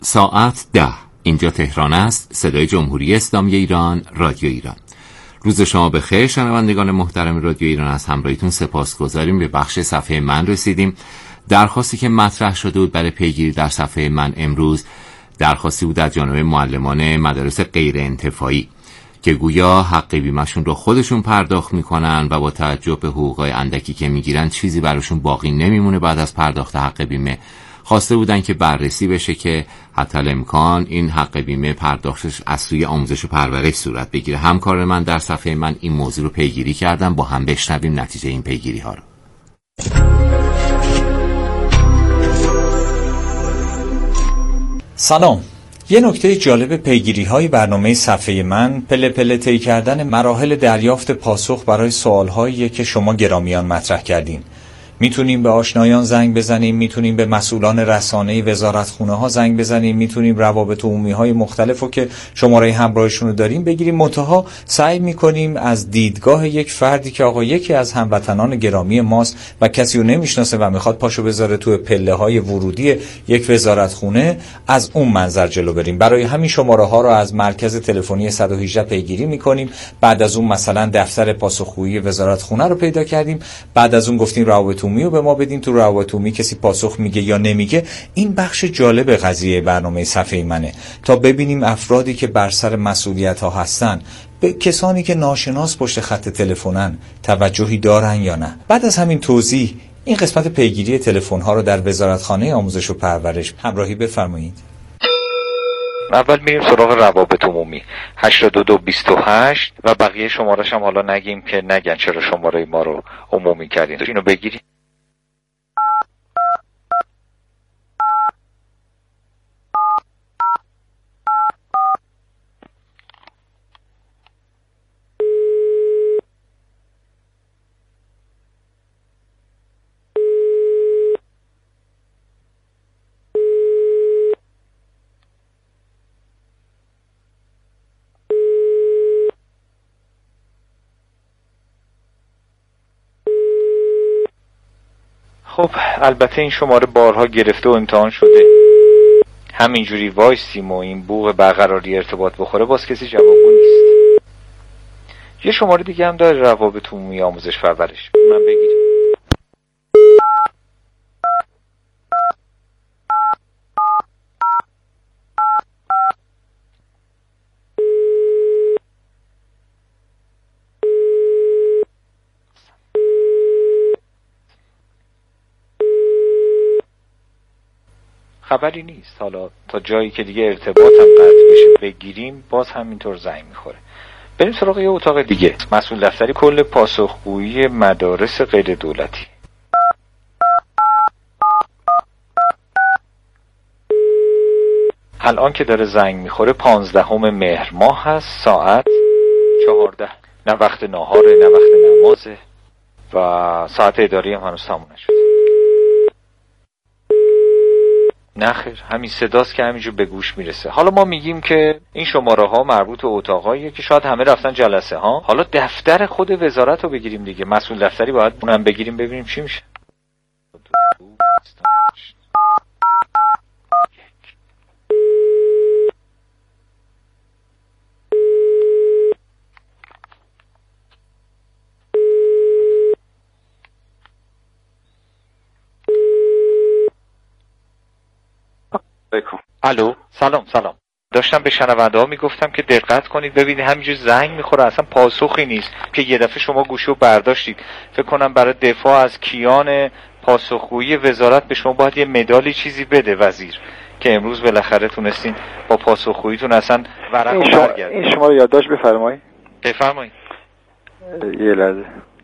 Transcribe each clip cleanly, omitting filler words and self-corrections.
ساعت 10. اینجا تهران است. صدای جمهوری اسلامی ایران، رادیو ایران. روز شما بخیر شنوندگان محترم رادیو ایران. از همراهیتون سپاسگزاریم. به بخش صفحه من رسیدیم. درخواستی که مطرح شده بود برای پیگیری در صفحه من امروز درخواستی بود از جانب معلمان مدارس غیر انتفاعی که گویا حق بیمه‌شون رو خودشون پرداخت میکنن و با توجه به حقوقای اندکی که میگیرن چیزی براشون باقی نمیمونه بعد از پرداخت حق بیمه. خواسته بودن که بررسی بشه که حتی الامکان این حق بیمه پرداختش از سوی آموزش و پرورش صورت بگیره. همکار من در صفحه من این موضوع رو پیگیری کردن. با هم بشنویم نتیجه این پیگیری ها رو. سلام. یه نکته جالب پیگیری‌های برنامه صفحه من پله پله طی کردن مراحل دریافت پاسخ برای سوال‌هایی که شما گرامیان مطرح کردین. میتونیم به آشنایان زنگ بزنیم، میتونیم به مسئولان رسانه‌ای وزارتخونه‌ها زنگ بزنیم، میتونیم روابط عمومی‌های مختلفو که شماره همراهشون رو داریم بگیریم. منتها سعی میکنیم از دیدگاه یک فردی که آقا یکی از هموطنان گرامی ماست و کسی رو نمیشناسه و میخواد پاشو بذاره تو پله‌های ورودی یک وزارتخونه، از اون منظر جلو بریم. برای همین شماره‌ها رو از مرکز تلفنی 118 پیگیری میکنیم. بعد از اون مثلا دفتر پاسخگویی وزارتخونه رو پیدا کردیم. بعد از اون گفتیم روابط عمومی رو به ما بدین. تو روابط عمومی کسی پاسخ میگه یا نمیگه. این بخش جالب قضیه برنامه صفحه منه تا ببینیم افرادی که بر سر مسئولیت ها هستن به کسانی که ناشناس پشت خط تلفنن توجهی دارن یا نه. بعد از همین توضیح این قسمت پیگیری تلفن ها رو در وزارتخانه آموزش و پرورش همراهی بفرمایید. اول میریم سراغ روابط عمومی 8228 و بقیه شماره‌اش هم حالا نگیم که نگن چرا شماره ما رو عمومی کردین. اینو بگیرید. خب البته این شماره بارها گرفته و امتحان شده. همینجوری وایسیم و این بوق برقراری ارتباط بخوره باز کسی جوابگو نیست. یه شماره دیگه هم داره روابط عمومی آموزش پرورش. من بگیریم. خبری نیست. حالا تا جایی که دیگه ارتباط هم قطع بشه بگیریم باز همینطور زنگ میخوره. بریم سراغ یه اتاق دیگه. مسئول دفتری کل پاسخگویی مدارس غیر دولتی. الان که داره زنگ میخوره 15 مهر ماه هست. ساعت 14. نه وقت ناهاره نه وقت نمازه و ساعت اداری هم هنوز تموم نشده. نه خیر، همین صداست که همینجور به گوش میرسه. حالا ما میگیم که این شماره ها مربوط به اتاقاییه که شاید همه رفتن جلسه ها. حالا دفتر خود وزارت رو بگیریم دیگه. مسئول دفتری باید اونم بگیریم ببینیم چی میشه. الو سلام. داشتم به شنونده ها میگفتم که دقت کنید ببینید همینجور زنگ میخوره اصلا پاسخی نیست که یه دفعه شما گوشو برداشتید. فکر کنم برای دفاع از کیان پاسخگویی وزارت به شما باید یه مدالی چیزی بده وزیر که امروز بالاخره تونستین با پاسخگوییتون اصلا ورقو برگردید. این شما رو یادداشت بفرمایید. بفرمایید. یه لحظه.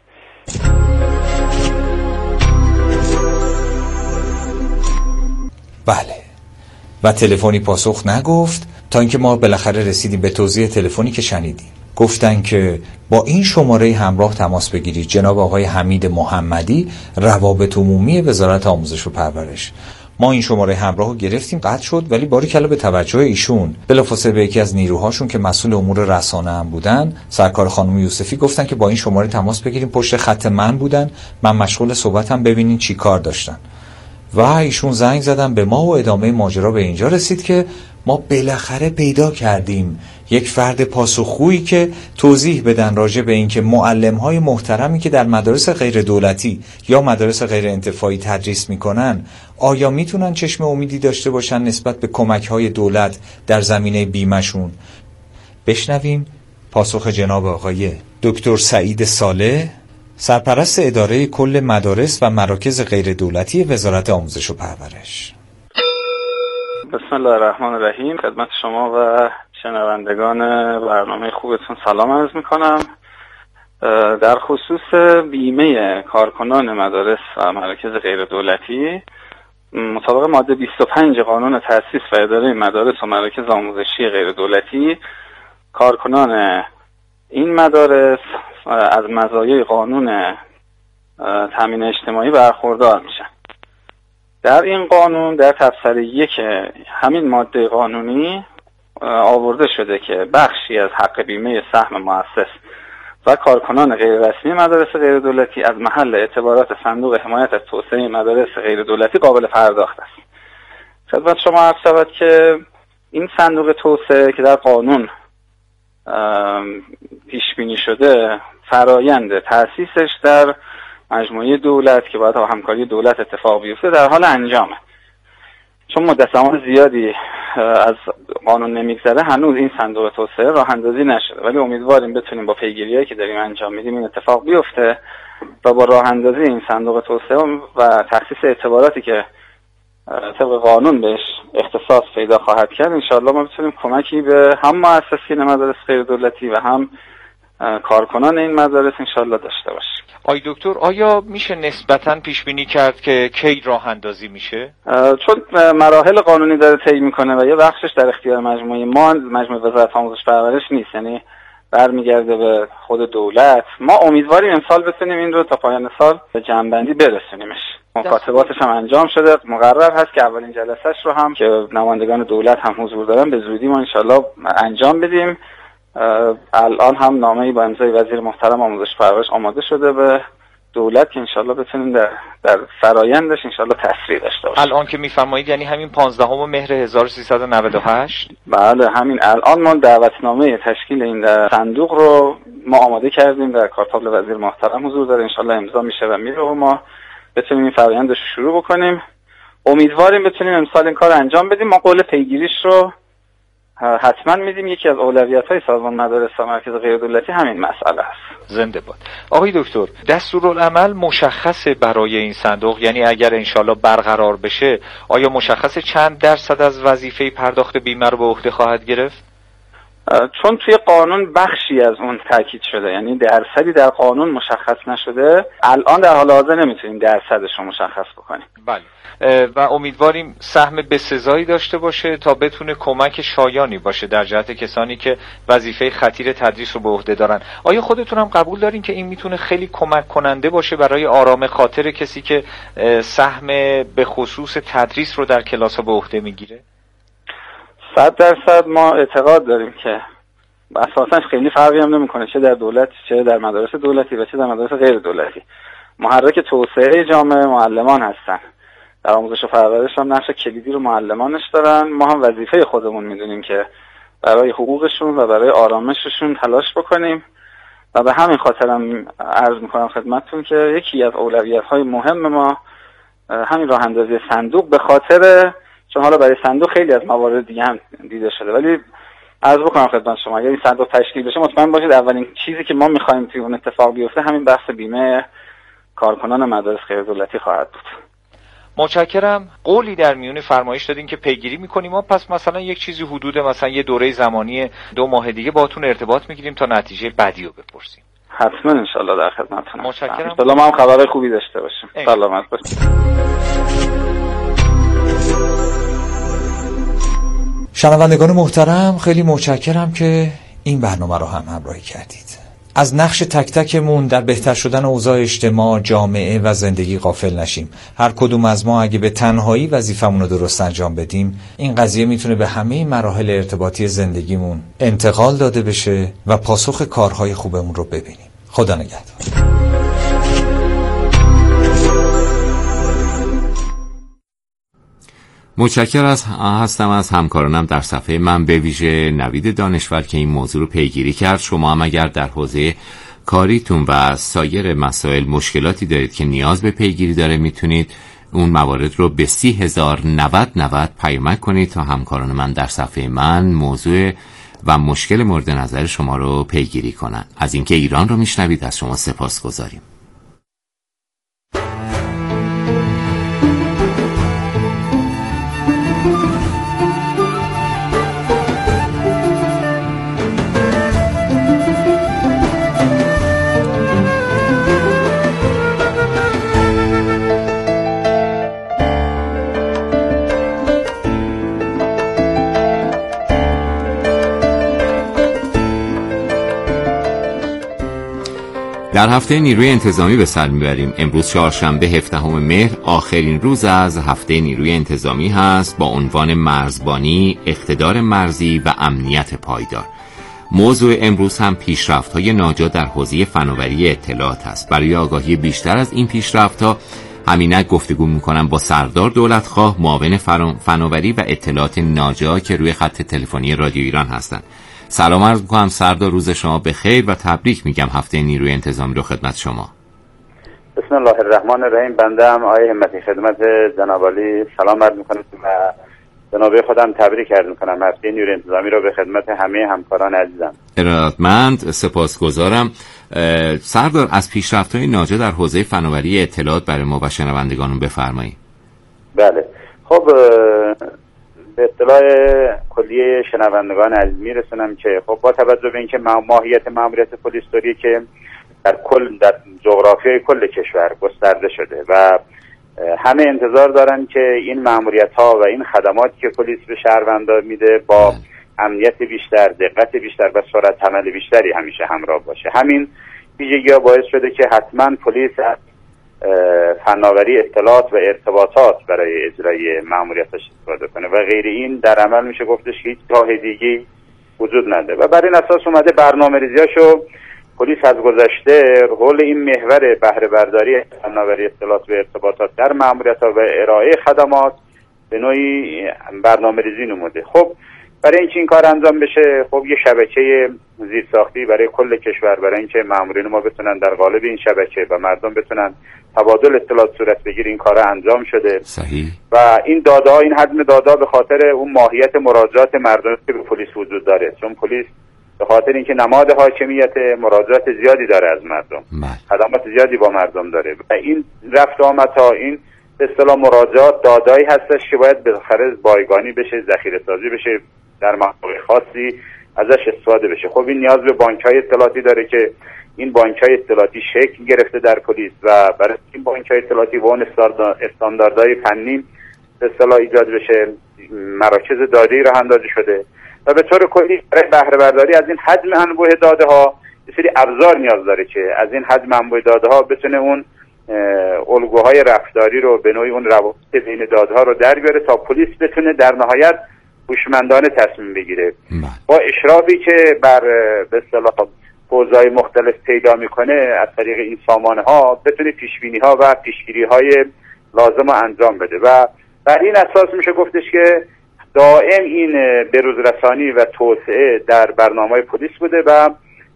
بله. و تلفنی پاسخ نگفت تا اینکه ما بالاخره رسیدیم به توضیح تلفنی که شنیدیم. گفتن که با این شماره همراه تماس بگیرید. جناب آقای حمید محمدی، روابط عمومی وزارت آموزش و پرورش. ما این شماره همراه رو گرفتیم، قطع شد، ولی باریکلا به توجه ایشون بلافاصله به یکی از نیروهاشون که مسئول امور رسانه هم بودن، سرکار خانم یوسفی، گفتن که با این شماره تماس بگیریم. پشت خط من بودن، من مشغول صحبتم، ببینین چی کار داشتن. و ایشون زنگ زدن به ما و ادامه ماجرا به اینجا رسید که ما بالاخره پیدا کردیم یک فرد پاسخگویی که توضیح بدن راجع به این که معلم‌های محترمی که در مدارس غیر دولتی یا مدارس غیر انتفاعی تدریس میکنن آیا میتونن چشم امیدی داشته باشن نسبت به کمک‌های دولت در زمینه بیمه‌شون. بشنویم پاسخ جناب آقای دکتر سعید صالح، سرپرست اداره کل مدارس و مراکز غیر دولتی وزارت آموزش و پرورش. بسم الله الرحمن الرحیم. خدمت شما و شنوندگان برنامه خوبتون سلام عرض میکنم. در خصوص بیمه کارکنان مدارس و مراکز غیر دولتی، مطابق ماده 25 قانون تأسیس و اداره مدارس و مراکز آموزشی غیر دولتی، کارکنان این مدارس از مزایای قانون تامین اجتماعی برخوردار میشن. در این قانون در تبصره 1 همین ماده قانونی آورده شده که بخشی از حق بیمه سهم مؤسس و کارکنان غیر رسمی مدارس غیر دولتی از محل اعتبارات صندوق حمایت از توسعه مدارس غیر دولتی قابل پرداخت است. خدمت شما عرض شود که این صندوق توسعه که در قانون پیش بینی شده، فرایند تأسیسش در مجموعه دولت که باید همکاری دولت اتفاق بیفته در حال انجامه. چون مدت زمان زیادی از قانون نمیگذره، هنوز این صندوق توسعه راه اندازی نشده، ولی امیدواریم بتونیم با پیگیری‌هایی که داریم انجام میدیم این اتفاق بیفته و با راه اندازی این صندوق توسعه و تخصیص اعتباراتی که طبق قانون بهش اختصاص پیدا خواهد کرد، انشاءالله ما بتونیم کمکی به هم مؤسسین مدارس غیر دولتی و هم کارکنان این مدارس انشاءالله داشته باشیم. آی دکتر، آیا میشه نسبتاً پیش بینی کرد که کی راه اندازی میشه؟ چون مراحل قانونی داره طی میکنه و یه بخشش در اختیار مجموعه ما، مجموعه وزارت آموزش پرورش نیست، یعنی برمیگرده به خود دولت. ما امیدواریم امسال بتونیم این رو تا پایان سال به جمع‌بندی برسونیمش. مکاتباتش هم انجام شده، مقرر هست که اولین جلسه‌اش رو هم که نمایندگان دولت هم حضور دارن به زودی ما انشالله انجام بدیم. الان هم نامه‌ای با امضای وزیر محترم آموزش پرورش آماده شده به دولت که انشالله بتونیم در فرایندش انشالله تسریع داشته باشیم. الان که میفرمایید یعنی همین 15 مهر 1398؟ بله، همین الان ما دعوتنامه تشکیل این صندوق رو ما آماده کردیم، در کارتابل وزیر محترم حضور داره، انشالله امضا میشه و میره و ما بتونیم این فرایندش رو شروع بکنیم. امیدواریم بتونیم امسال این کار انجام بدیم. ما قول پیگیریش رو حتما میدیم. یکی از اولویت‌های سازمان مدارس و مراکز غیر دولتی همین مسئله است. زنده باد. آقای دکتر، دستورالعمل مشخصه برای این صندوق؟ یعنی اگر انشالله برقرار بشه آیا مشخصه چند درصد از وظیفه پرداخت بیمه رو به عهده خواهد گرفت؟ چون توی قانون بخشی از اون تاکید شده، یعنی درصدی در قانون مشخص نشده، الان در حال حاضر نمیتونیم درصدش رو مشخص بکنیم. بله، و امیدواریم سهم بسزایی داشته باشه تا بتونه کمک شایانی باشه در جهت کسانی که وظیفه خطیر تدریس رو به عهده دارن. آیا خودتون هم قبول دارین که این میتونه خیلی کمک کننده باشه برای آرام خاطر کسی که سهم به خصوص تدریس رو در کلاس ها به عهده میگیره؟ 100% ما اعتقاد داریم که اساساً خیلی فرقی هم نمیکنه چه در دولت، چه در مدارس دولتی و چه در مدارس غیر دولتی. محرک توسعه جامعه معلمان هستن. در آموزش و پرورش هم نقش کلیدی رو معلمانش دارن. ما هم وظیفه خودمون میدونیم که برای حقوقشون و برای آرامششون تلاش بکنیم و به همین خاطرم عرض میکنم خدمتتون که یکی از اولویت‌های مهم ما همین راه اندازی صندوق، به خاطر چون حالا برای صندوق خیلی از موارد دیگه هم دیده شده، ولی عرض بکنم خدمت شما اگر این صندوق تشکیل بشه مطمئن باشید اولین چیزی که ما می‌خوایم توی اون اتفاق بیفته همین بحث بیمه کارکنان مدارس غیر دولتی خواهد بود. متشکرم. قولی در میون فرمایش دادین که پیگیری میکنیم، ما پس مثلا یک چیزی حدود مثلا یه دوره زمانی 2 ماه دیگه باهاتون ارتباط میگیریم تا نتیجه بعدی رو بپرسیم. حتما انشالله در خدمتتونم. متشکرم. انشالله ما هم خبرهای خوبی داشته باشیم. سلامت باشید. شنوندگان محترم، خیلی متشکرم که این برنامه رو هم همراهی کردید. از نقش تک تکمون در بهتر شدن اوضاع اجتماع، جامعه و زندگی غافل نشیم. هر کدوم از ما اگه به تنهایی وظیفمون رو درست انجام بدیم، این قضیه میتونه به همه مراحل ارتباطی زندگیمون انتقال داده بشه و پاسخ کارهای خوبمون رو ببینیم. خدا نگهدار. متشکرم هستم از همکارانم در صفحه من، به ویژه نوید دانشور که این موضوع رو پیگیری کرد. شما هم اگر در حوزه کاریتون و سایر مسائل مشکلاتی دارید که نیاز به پیگیری داره، میتونید اون موارد رو به 30,090 پیامک کنید تا همکاران من در صفحه من موضوع و مشکل مورد نظر شما رو پیگیری کنن. از اینکه ایران رو میشنوید از شما سپاسگزاریم. در هفته نیروی انتظامی به سر میبریم. امروز چهارشنبه 17 مهر آخرین روز از هفته نیروی انتظامی هست با عنوان مرزبانی، اقتدار مرزی و امنیت پایدار. موضوع امروز هم پیشرفت‌های ناجا در حوزه فناوری اطلاعات است. برای آگاهی بیشتر از این پیشرفت‌ها همینک گفتگو میکنم با سردار دولتخواه، معاون فناوری و اطلاعات ناجا که روی خط تلفنی رادیو ایران هستند. سلام عرض می‌کنم سردار، روز شما بخیر و تبریک میگم هفته نیروی انتظامی رو خدمت شما. بسم الله الرحمن الرحیم. بنده هم آقای همتی خدمت جناب عالی سلام عرض می‌کنم و جناب خودم تبریک عرض می‌کنم هفته نیروی انتظامی رو به خدمت همه همکاران عزیزم. ارادتمند، سپاسگزارم. سردار، از پیشرفت‌های ناجا در حوزه فناوری اطلاعات برای ما و شنوندگانمون بفرمایید. بله، خب به اطلاع کلیه شنوندگان عزیز میرسونم که خب با توجه به اینکه ماهیت ماموریت پلیس طوریه که در جغرافیای کل کشور گسترده شده و همه انتظار دارن که این ماموریت‌ها و این خدماتی که پلیس به شهروندان میده با امنیت بیشتر، دقت بیشتر و سرعت عمل بیشتری همیشه همراه باشه. همین ویژگی‌ها باعث شده که حتما پلیس فناوری اطلاعات و ارتباطات برای اجرای ماموریتش استفاده کنه و غیر این در عمل میشه گفتش که هیچ راه دیگه‌ای وجود نداره و برای این اساس اومده برنامه‌ریزیاشو پلیس از گذشته حول این محور بهره برداری فناوری اطلاعات و ارتباطات در ماموریت‌ها و ارائه خدمات به نوعی برنامه‌ریزی نموده. خب برای اینکه این کار انجام بشه خب یه شبکه زیرساختی برای کل کشور، برای اینکه مامورین ما بتونن در قالب این شبکه و مردم بتونن تبادل اطلاعات صورت بگیره این کارا انجام شده. صحیح. و این داده‌ها، این حجم داده‌ها به خاطر اون ماهیت مراجعات مردم که به پلیس وجود داره، چون پلیس به خاطر اینکه نماد حاکمیت مراجعات زیادی داره از مردم، خدمات زیادی با مردم داره و این رفت آمدها، این به اصطلاح مراجعات داده‌ای هستش که باید بالاخره بایگانی بشه، ذخیره‌سازی بشه، در مواقع خاصی ازش استفاده بشه. خب این نیاز به بانک‌های اطلاعاتی داره که این بانک‌های اطلاعاتی شکل گرفته در پلیس و برای این بانک‌های اطلاعاتی با اون استانداردهای فنی به اصطلاح ایجاد بشه، مراکز داده‌ای راه اندازی شده و به طور کلی برای بهره برداری از این حجم انبوه داده‌ها یه سری ابزار نیاز داره که از این حجم انبوه داده‌ها بتونه اون الگوهای رفتاری رو به نوعی اون روابط بین داده‌ها رو در بیاره تا پلیس بتونه در نهایت هوشمندانه تصمیم بگیره با اشرافی که بر به اصطلاح حوزه‌های مختلف پیدا میکنه از طریق این سامانه‌ها بتونه پیشبینی‌ها و پیشگیری‌های لازم رو انجام بده و بر این اساس میشه گفتش که دائم این بروزرسانی و توسعه در برنامه‌های پلیس بوده و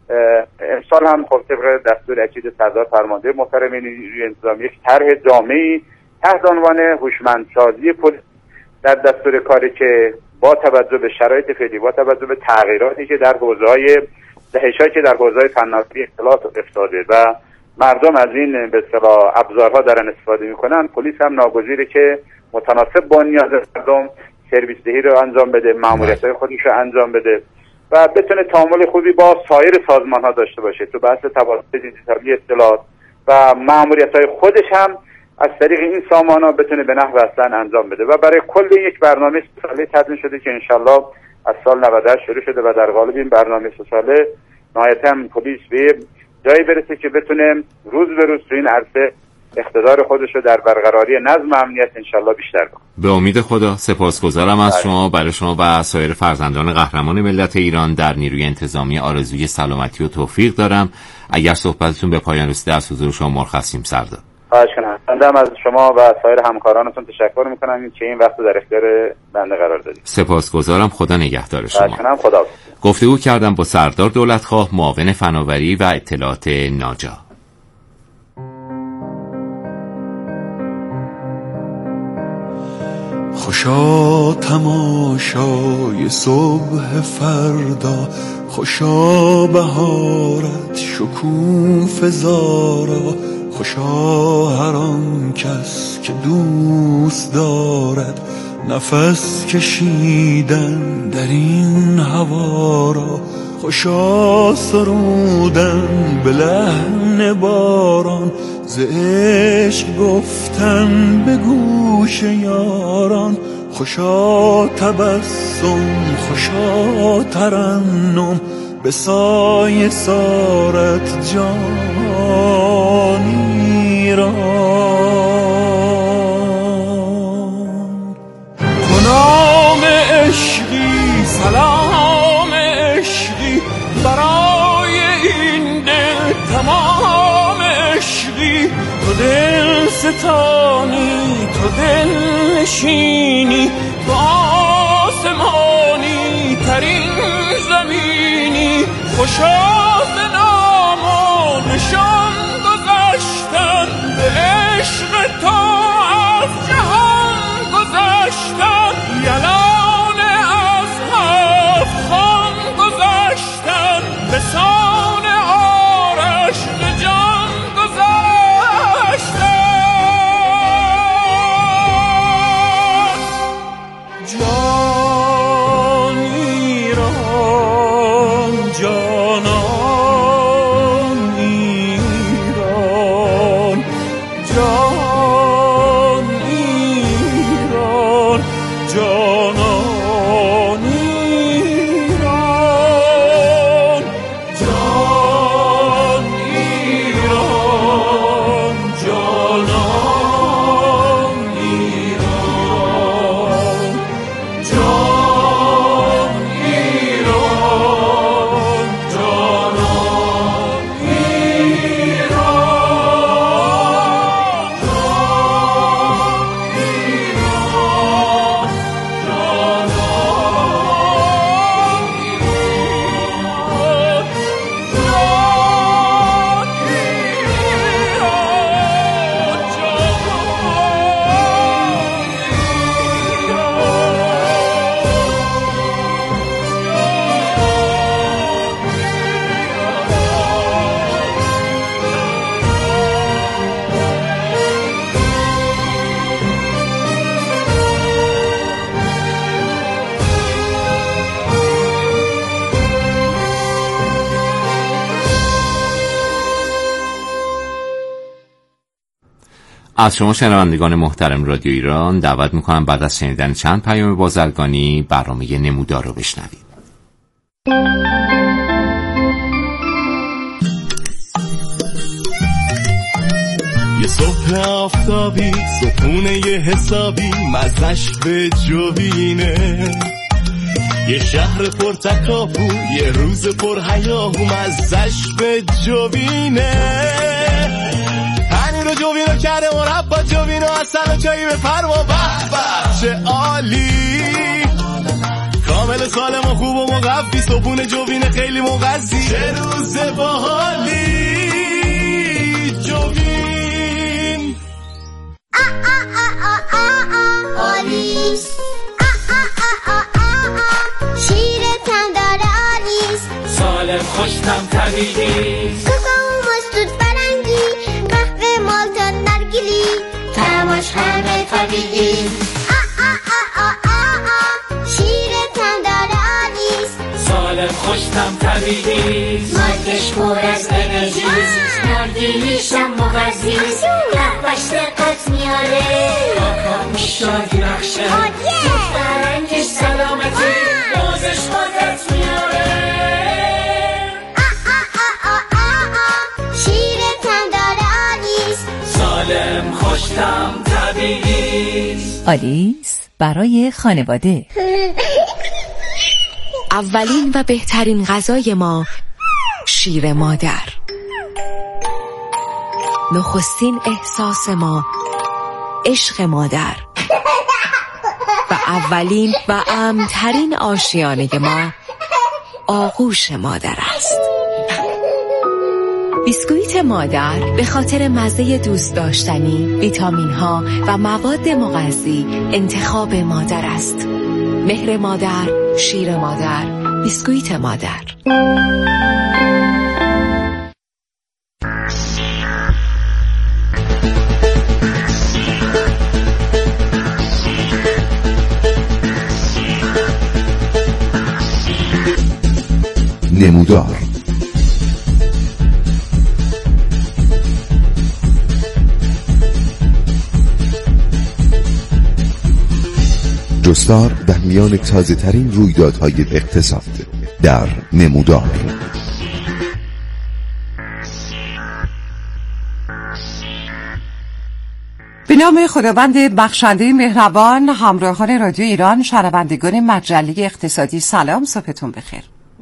امسال هم خب طبق دستور اکید سردار فرمانده محترم نیروی انتظامی یک طرح جامعی تحت عنوان هوشمندسازی پلیس در دستور کاری که با توجه به شرایط فعلی، با توجه به تغییراتی که در حوزه‌های دهش‌هایی که در حوزه‌های فناوری اطلاعات افتاده و مردم از این به اصطلاح ابزارها دارن استفاده میکنن، پلیس هم ناگزیره که متناسب با نیاز مردم سرویس دهی رو انجام بده، ماموریت‌های خودش رو انجام بده و بتونه تعامل خوبی با سایر سازمان‌ها داشته باشه تو بحث تبادل دیجیتالی اطلاعات و ماموریت‌های خودش هم از طریق این سامان‌ها بتونه به نحو اصلا انجام بده و برای کل یک برنامه 3 ساله تدوین شده که انشالله از سال 98 شروع شده و در قالب این برنامه 3 ساله نهایتاً پلیس به جایی برسه که بتونه روز به روز تو این عرصه اقتدار خودش رو در برقراری نظم امنیت انشالله بیشتر کنه. به امید خدا. سپاسگزارم از شما. برای شما و سایر فرزندان قهرمان ملت ایران در نیروی انتظامی آرزوی سلامتی و توفیق دارم. اگر صحبتتون به پایان رسیده از حضور شما مرخصیم سردار. خواهش کنم. بنده هم از شما و سایر همکارانتون تشکر میکنم که این وقت در اختیار بنده قرار دادید. سپاسگزارم. خدا نگهدار شما. خواهش کنم. خدا. گفتگو کردم با سردار دولتخواه، معاون فناوری و اطلاعات ناجا. خوشا تماشای صبح فردا، خوشا بهارت شکوفه زارا، خوشا هر آن کس که دوست دارد نفس کشیدن در این هوا را، خوشا سرودن به لحن باران، ز عشق گفتن به گوش یاران، خوشا تبسم خوشا ترنم به سایه سارت جانی را. تو نام عشقی سلام عشقی برای این دل تمام عشقی، تو دل ستانی تو دل نشینی، تو آسمانی ترین زمینی، خوشا ز نام و نشان گذشتن به عشق تو از جهان گذشتن، یلان از هفت خان گذشتن به سان آرش به جان گذشتن. جان ایران جانان ایران، جان ایران جانان ایران، جان ایران جانان ایران، جان ایران جانان از شما شنوندگان محترم رادیو ایران دعوت میکنم بعد از شنیدن چند پیام بازرگانی برنامه نمودار رو بشنوید. یه صبح آفتابی صبحونه یه حسابی مزش به جوینه، یه شهر پر تکاپو یه روز پر هیاهو مزش به جوینه، پنیر و جوینو کرده مربا جوینو اصل و چایی به فرما به چه عالی، کامل سالم و خوب و مقفی صبحونه جوینه خیلی مغذی، چه روز باحالی جوین آلیس شیرتم داره آلیس، سالم خوشتم طبیعی، کوکو مستود فرنگی قهوه مالتا نرگیلی، تماش همه طبیعی، شیرتم داره آلیس، سالم خوشتم طبیعی، مادش پر از انرژیز، نرگیلیشم مغذیز، قهوهش دقت میاره، کاکاوش شادی بخشه، فرنگش سلامتی، روزش قدرت میاره، شیرتم داره آلیس، سالم خوشتم طبیعی. آلیس برای خانواده. اولین و بهترین غذای ما شیر مادر. نخستین احساس ما عشق مادر و اولین و امن‌ترین آشیانه ما آغوش مادر است. بیسکویت مادر به خاطر مزه دوست داشتنی، ویتامین ها و مواد مغذی انتخاب مادر است. مهر مادر، شیر مادر، بیسکویت مادر. نمودار جستار در میان تازه ترین رویدادهای اقتصاد در نمودار. به نام خداوند بخشنده مهربان، همراهان رادیو ایران، شنوندگان مجله اقتصادی، سلام، صبحتون بخیر.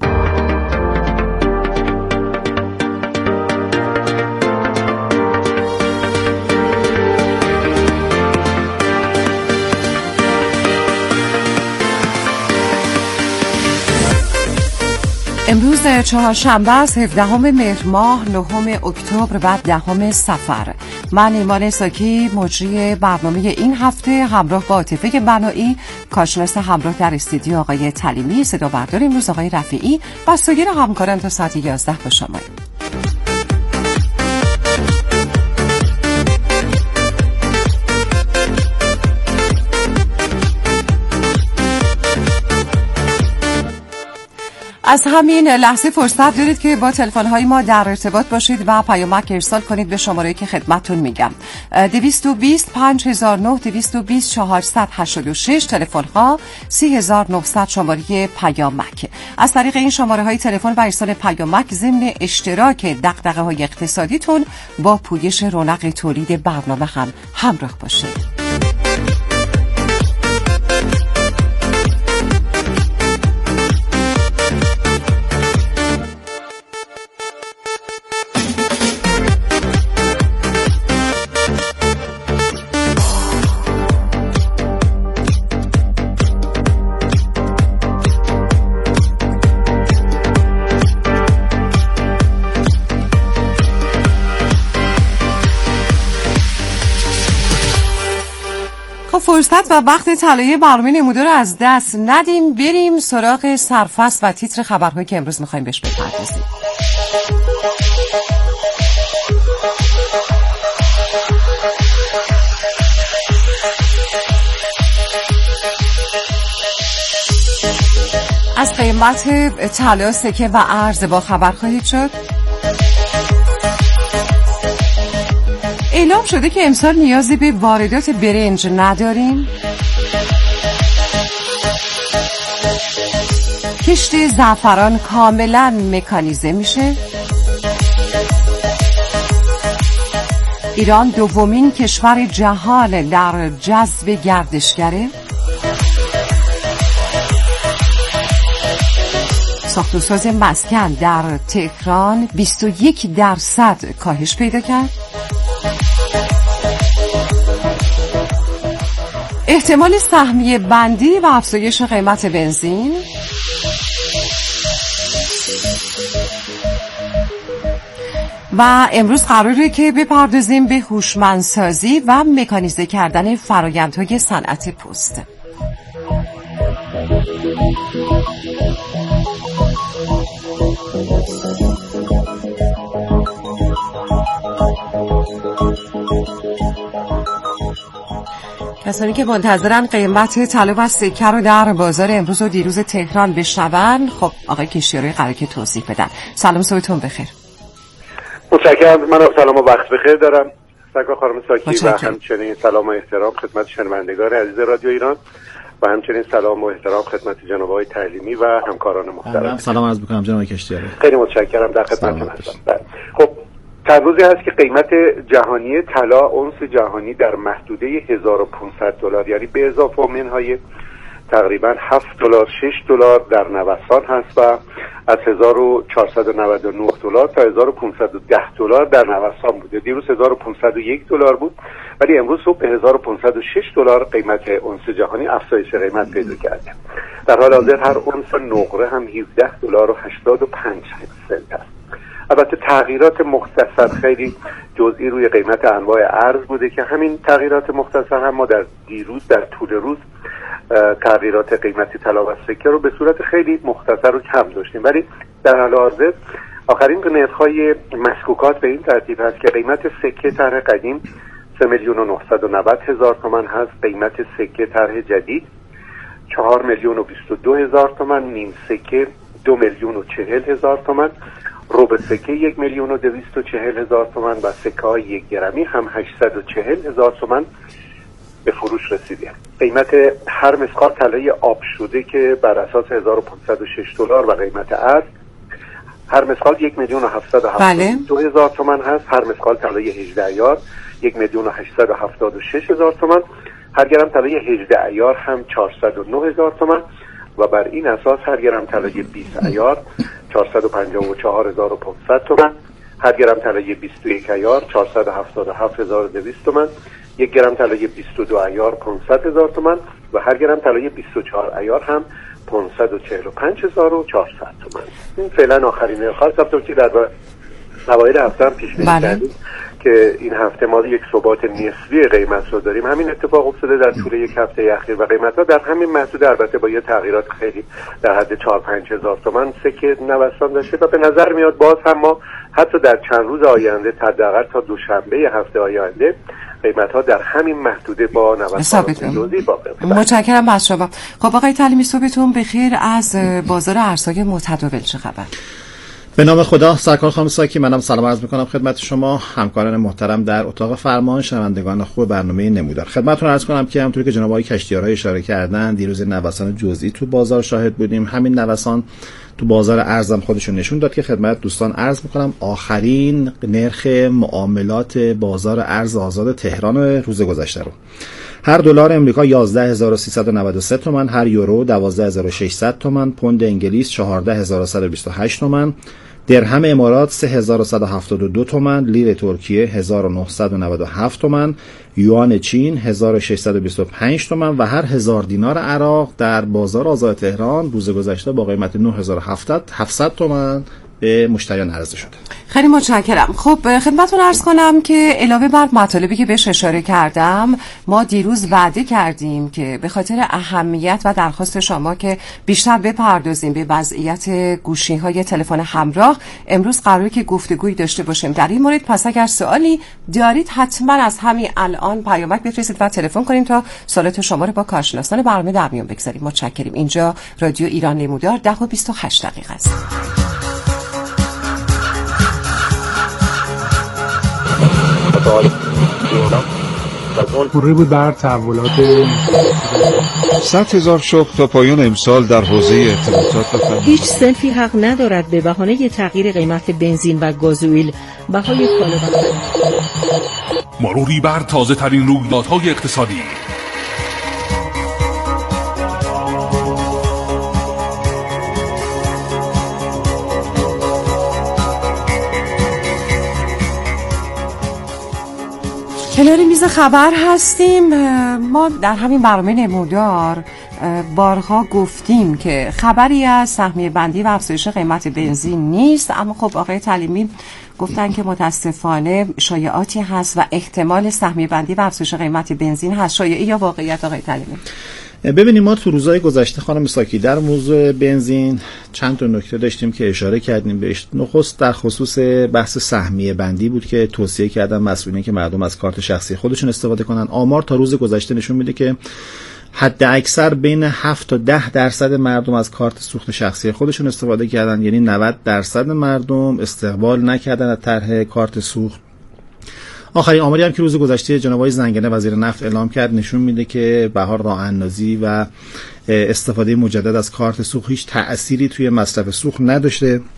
امروز چهارشنبه است، 17 مهر ماه، 9 اکتبر و 10 صفر. من ایمان ساکی، مجری برنامه این هفته، همراه با عاطفه بنایی، کارشناس همراه در استودیو آقای تعلیمی، صدا بردار امروز آقای رفیعی و سایر همکاران تا ساعت 11 با شما. از همین لحظه فرصت دارید که با تلفن‌های ما در ارتباط باشید و پیامک ارسال کنید به شماره‌ای که خدمتتون میگم. 220 5009 220 486 تلفن‌ها، 3900 شماره پیامک. از طریق این شماره‌های تلفن و ارسال پیامک ضمن اشتراک دغدغه‌های اقتصادیتون با پویش رونق تولید برنامه هم همراه باشید. فرصت و وقت طلایی برنامه نمودار رو از دست ندیم، بریم سراغ سرفصل و تیتر خبرهایی که امروز میخوایم بهش بپردازیم. از قیمت طلا، سکه و ارز با خبر خواهید شد. اعلام شده که امسال نیازی به واردات برنج نداریم. کشت زعفران کاملا مکانیزه میشه. ایران دومین کشور جهان در جذب گردشگره. ساخت و ساز مسکن در تهران 21% کاهش پیدا کرد. احتمال سهمیه بندی و افزایش قیمت بنزین. و امروز قراره که بپردازیم به هوشمندسازی و مکانیزه کردن فرآیندهای صنعت پست. کسانی که منتظرن قیمت طلا و سکه رو در بازار امروز و دیروز تهران بشنون، خب آقای کشتیاری قراره که توضیح بدن. سلام، صبحتون بخیر. متشکرم. من سلام و وقت بخیر دارم سرکار خانم ساکی و همچنین سلام و احترام خدمت شنوندگان عزیز رادیو ایران و همچنین سلام و احترام خدمت جناب آقای تعلیمی و همکاران محترم. سلام عرض می‌کنم جناب کشتیاری. خیلی متشکرم، در خدمتتون هستم. خب چند روزی هست که قیمت جهانی طلا اونس جهانی در محدوده $1500 یعنی به اضافه منهای تقریبا $7 $6 در نوسان هست و از $1499 تا $1510 در نوسان بوده. دیروز $1501 بود، ولی امروز صبح به $1506 قیمت اونس جهانی افزایش قیمت پیدا کرده. در حال حاضر هر اونس نقره هم $17.85 است. البته تغییرات مختصر خیلی جزئی روی قیمت انواع ارز بوده که همین تغییرات مختصر هم ما در دیروز در طول روز تغییرات قیمتی طلا و سکه رو به صورت خیلی مختصر و کم داشتیم، ولی در حال حاضر آخرین نرخ‌های مسکوکات به این ترتیب هست که قیمت سکه طرح قدیم 3,990,000 تومان هست، قیمت سکه طرح جدید 4,022,000 تومان، نیم سکه 2,040,000 تومان، ربع سکه 1,240,000 تومان و سکه های 1 گرمی هم 840,000 تومان به فروش رسیده. قیمت هر مسقال طلای آب شده که بر اساس $1,506 و قیمت ارز هر مسقال 1,772,000 تومان هست. هر مسقال طلای 18 عیار 1,876,000 تومان. هر گرم طلای 18 عیار هم 409,000 تومان و بر این اساس هر گرم طلای 20 عیار 454,500 تومان. هر گرم طلای 21 عیار 477,200 تومان. 1 گرم طلای 22 عیار 500,000 تومان و هر گرم طلای 24 عیار هم 545,400 تومان. این فعلا آخرین نرخ است. همونطور که در اوایل هفته هم پیش بینی کردیم که این هفته ما یک ثبات نسبی قیمت رو داریم. همین اتفاق افتاده در طول یک هفته اخیر و قیمت‌ها در همین محدود، البته با یه تغییرات خیلی در حد 4-5 هزار تومان سکه نوسان داشته و به نظر میاد باز هم ما حتی در چند روز آینده حداقل تا دوشنبه هفته آینده قیمت‌ها در همین محدوده با نوسان جزئی باقی بماند. متشکرم از شما. خب آقای تعلیمی صبحتون بخیر. از بازار ارزهای متداول چه خبر؟ به نام خدا. سرکار خانم ساکی، منم سلام عرض میکنم خدمت شما همکاران محترم در اتاق فرمان، شنوندگان خوب برنامه نمودار. خدمتتون عرض کنم که همونطوری که جناب آقای کشتیارها اشاره کردن دیروز نوسان جزئی تو بازار شاهد بودیم. همین نوسان تو بازار ارزم خودشون نشون داد که خدمت دوستان عرض میکنم آخرین نرخ معاملات بازار ارز آزاد تهران روز گذشته رو. هر دلار امریکا 11,393 تومان، هر یورو 12,600 تومان، پوند انگلیس 14,128 تومان، درهم امارات 3,172 تومان، لیر ترکیه 1,997 تومان، یوان چین 1,625 تومان و هر 1000 دینار عراق در بازار آزاد تهران روز گذشته با قیمت 9,700 تومان به مشتریان عرضه شده. خیلی متشکرم. خب خدمتتون عرض کنم که علاوه بر مطالبی که بهش اشاره کردم، ما دیروز وعده کردیم که به خاطر اهمیت و درخواست شما که بیشتر بپردازیم به وضعیت گوشی‌های تلفن همراه، امروز قراره که گفتگویی داشته باشیم در این مورد. پس اگر سوالی دارید حتما از همین الان پیامک بفرستید و تلفن کنیم تا سوالات شما رو با کارشناسان برنامه در میون بگذاریم. متشکرم. اینجا رادیو ایران نمودار 10:28 است. پوره بود بر تحولات 100,000 شغل تا پایان امسال در حوزه ارتباطات و فنی. هیچ صنفی حق ندارد به بهانه تغییر قیمت بنزین و گازوئیل بهای کالا مروری بر تازه ترین رویدادهای اقتصادی. کنار میز خبر هستیم. ما در همین برنامه نمودار بارها گفتیم که خبری از سهمیه بندی و افزایش قیمت بنزین نیست، اما خب آقای تعلیمی گفتن که متاسفانه شایعاتی هست و احتمال سهمیه بندی و افزایش قیمت بنزین هست. شایعه یا واقعیت آقای تعلیمی؟ ببینیم ما تو روزهای گذشته خانم ساکی در موضوع بنزین چند تا نکته داشتیم که اشاره کردیم بهش. نخست در خصوص بحث سهمیه بندی بود که توصیه کردن مسئولین که مردم از کارت شخصی خودشون استفاده کنن. آمار تا روز گذشته نشون میده که حد اکثر بین 7 تا 10% مردم از کارت سوخت شخصی خودشون استفاده کردن، یعنی 90% مردم استقبال نکردن از طرح کارت سوخت. آخرین آماری هم که روز گذشته جناب آقای زنگنه وزیر نفت اعلام کرد نشون میده که بهار راه اندازی و استفاده مجدد از کارت سوخت هیچ تأثیری توی مصرف سوخت نداشته.